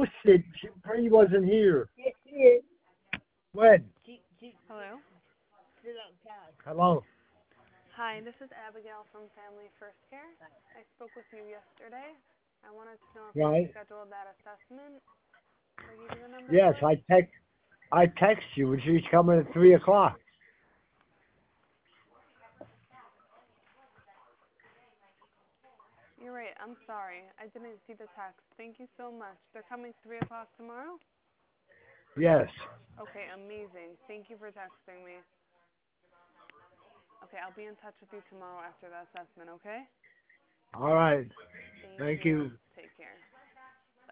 bullshit. Bree wasn't here. Yes, she is. When? Hello? Hello. Hi, this is Abigail from Family First Care. I spoke with you yesterday. I wanted to know if you Right. scheduled that assessment. Did I give you the number Yes, for it? I text you, and she's coming at 3 o'clock. You're right. I'm sorry. I didn't see the text. Thank you so much. They're coming 3 o'clock tomorrow? Yes. Okay, amazing. Thank you for texting me. Okay, I'll be in touch with you tomorrow after the assessment, okay? All right. Thank Thank you. you. Take care.